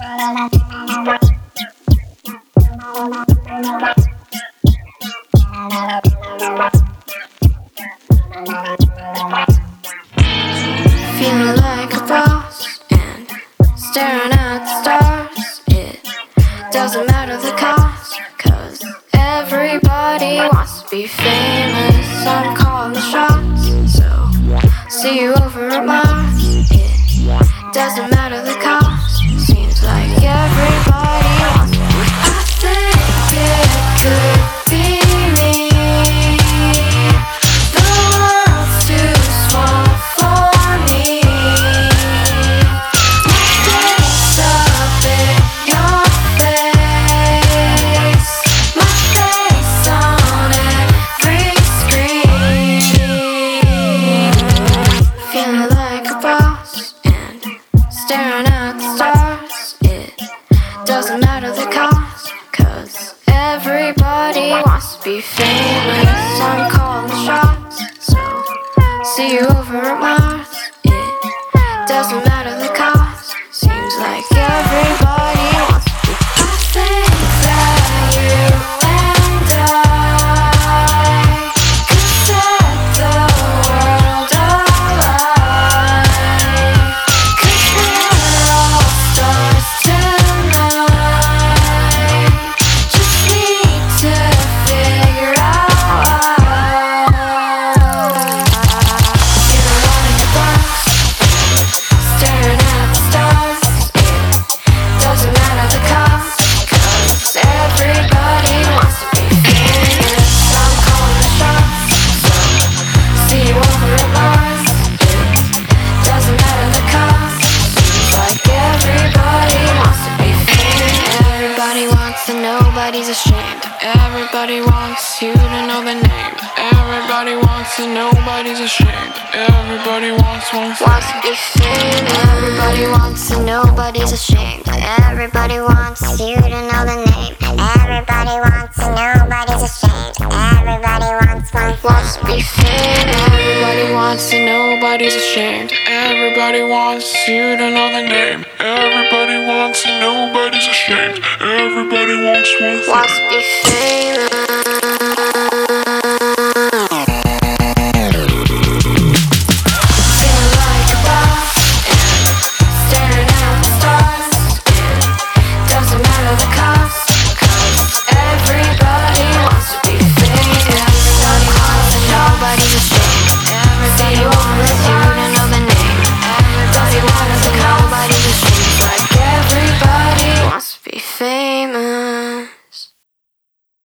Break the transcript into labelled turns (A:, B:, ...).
A: Feeling like a boss and staring at the stars. It doesn't matter the cost, 'cause everybody wants to be famous. I'm calling the shots, so see you over at Mars. It doesn't matter the cost, seems like everybody wants to be. I think it could be me. The world's too small for me. My face up in your face, my face on every screen. Feeling like a boss and staring at the stars. It doesn't matter the cost, 'cause everybody wants to be famous. I'm calling the shots, so see you over at Mars. It doesn't matter the cost, seems like everybody wants to be. I think that you and I could set the world alight. 'Cause we're all stars tonight. Just need to figure out why. Feeling like a boss, staring at the stars. It doesn't matter the cost, 'cause everybody wants to be famous. I'm calling the shots, so see you over at Mars. It doesn't matter the cost, seems like everybody wants to be famous. Everybody wants to, nobody's ashamed. Everybody wants you to know the name. Everybody wants to, nobody's ashamed. Everybody wants to be famous. Everybody wants to, nobody's ashamed.
B: Everybody wants you to know the name. Everybody wants to, nobody's ashamed. Everybody wants
A: to be famous. Everybody wants to, nobody's ashamed. Everybody wants you to know the name.
C: Everybody wants and nobody's ashamed. Everybody wants one thing.
A: Wants to be famous. Feeling like a boss and staring at the stars. It doesn't matter the cost, 'cause everybody wants to be famous. Everybody wants and nobody's ashamed. Everybody wants you to know the name. Everybody wants and nobody's ashamed. Like everybody wants to be famous.